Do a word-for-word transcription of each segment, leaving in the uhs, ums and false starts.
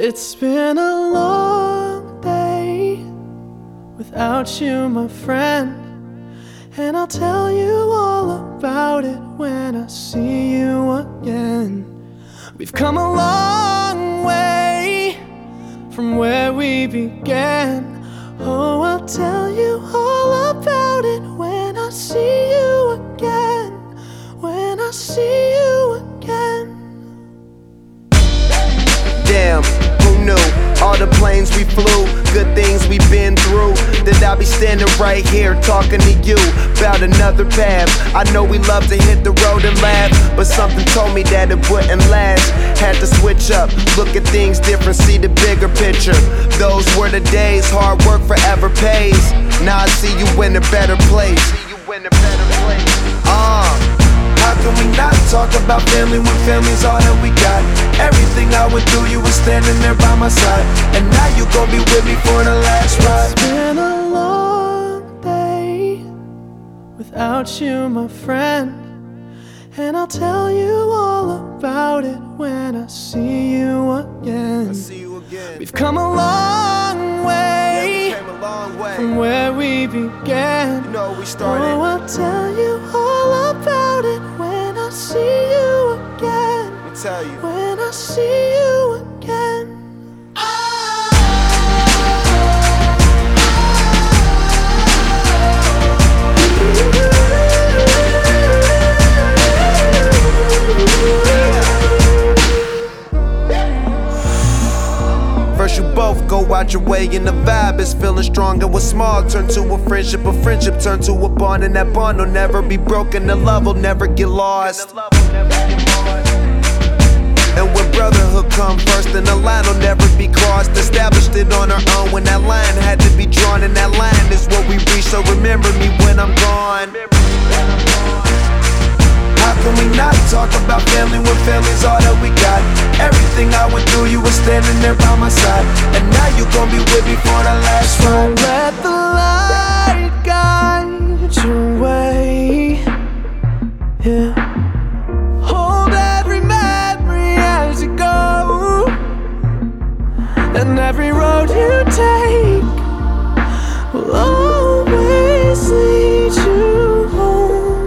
It's been a long day without you, my friend, and I'll tell you all about it when I see you again. We've come a long way from where we began. Oh, I'll tell you all about it when I see you again. When I see you again. Damn, who knew? All the planes we flew, good things we've been through. That I'll be standing right here talking to you about another path. I know we love to hit the road and laugh, but something told me that it wouldn't last. Had to switch up, look at things different, see the bigger picture. Those were the days, hard work forever pays. Now I see you in a better place. See you in a better place. Uh How can we not talk about family when family's all that we got? Everything I went through, you were standing there by my side, and now you gon' be with me for the last ride. It's been a long day without you, my friend, and I'll tell you all about it when I see you again. I see you again. We've come a long way, yeah, we came a long way from where we began. You know we started. Oh, I'll tell you all about it when I see you again. Let me tell you. When I see you again. First you both go out your way and the vibe is feeling strong, and what's small turn to a friendship, a friendship turn to a bond, and that bond will never be broken, the love will never get lost. And when brotherhood come first, then the line will never be crossed. Established it on our own when that line had to be drawn, and that line is what we reach, so remember me when I'm gone. How can we not talk about family when family's all that we got? Everything I went through, you were standing there by my side, and now you gon' be with me for the last ride. So let the light guide your way, yeah. Hold every memory as you go, and every road you take will always lead you home.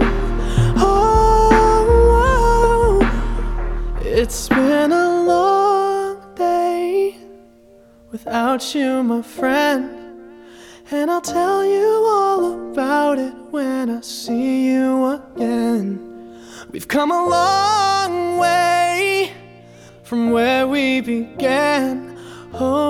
Oh, it's been a long day without you, my friend, and I'll tell you all about it when I see you again. We've come a long way from where we began. Oh,